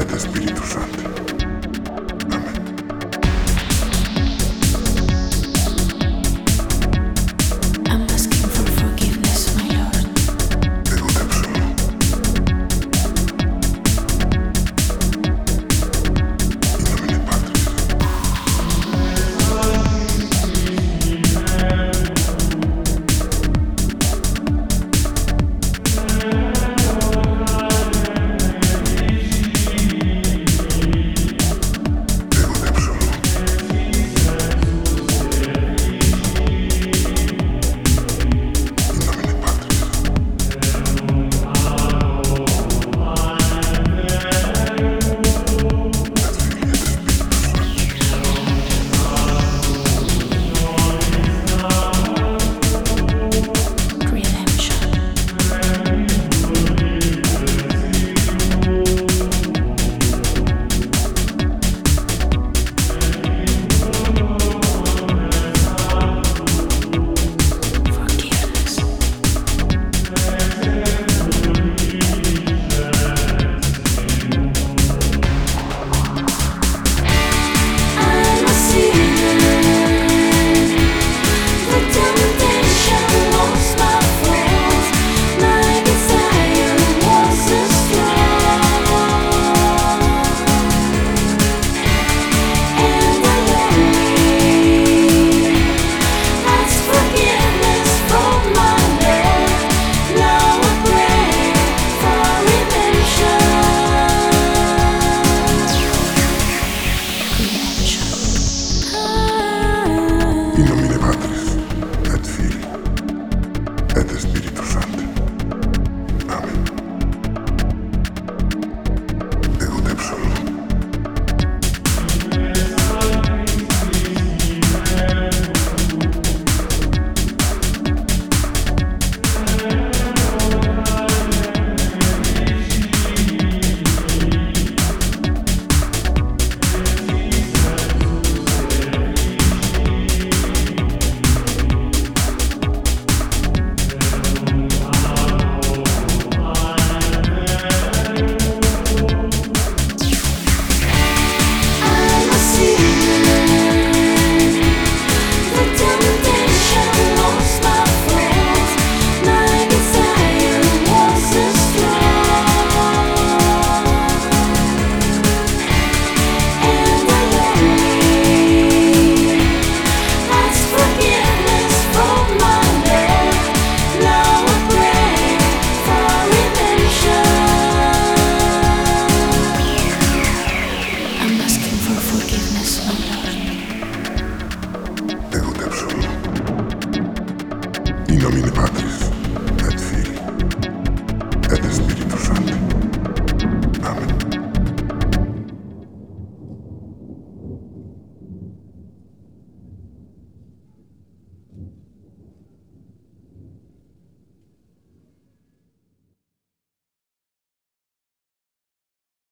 et Spiritus Sancti. Amén. I'm asking for forgiveness, my Lord. Εγώ te absolvo. In nomine Patris. Εγώ te absolvo. In nomine Patris. Et Filii et Spiritus Sancti. Redemption. Forgiveness. I'm a sinner. The temptation was my fault. My desire wasn't strong, and I only ask forgiveness from my Lord. Now I pray for redemption. In nomine Patris, et Filii, et Spiritus Sancti. Amen. Εγώ te absolvo. I'm a sinner. The temptation was my fault. My desire wasn't strong, and I only ask forgiveness from my Lord. Now I pray for redemption. I'm asking for forgiveness, my Lord. Εγώ te absolvo. In nomine Patris.